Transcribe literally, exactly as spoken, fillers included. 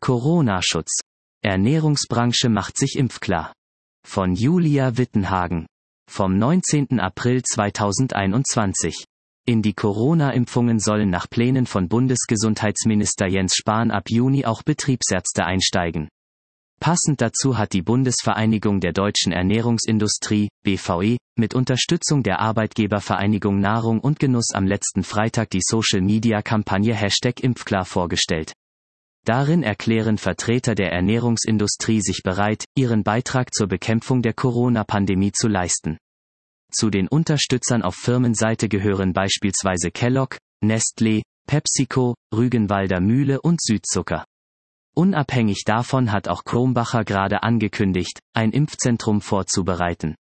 Corona-Schutz. Ernährungsbranche macht sich impfklar. Von Julia Wittenhagen. Vom neunzehnten April zweitausendeinundzwanzig. In die Corona-Impfungen sollen nach Plänen von Bundesgesundheitsminister Jens Spahn ab Juni auch Betriebsärzte einsteigen. Passend dazu hat die Bundesvereinigung der deutschen Ernährungsindustrie, B V E, mit Unterstützung der Arbeitgebervereinigung Nahrung und Genuss am letzten Freitag die Social-Media-Kampagne Hashtag Impfklar vorgestellt. Darin erklären Vertreter der Ernährungsindustrie sich bereit, ihren Beitrag zur Bekämpfung der Corona-Pandemie zu leisten. Zu den Unterstützern auf Firmenseite gehören beispielsweise Kellogg, Nestlé, PepsiCo, Rügenwalder Mühle und Südzucker. Unabhängig davon hat auch Krombacher gerade angekündigt, ein Impfzentrum vorzubereiten.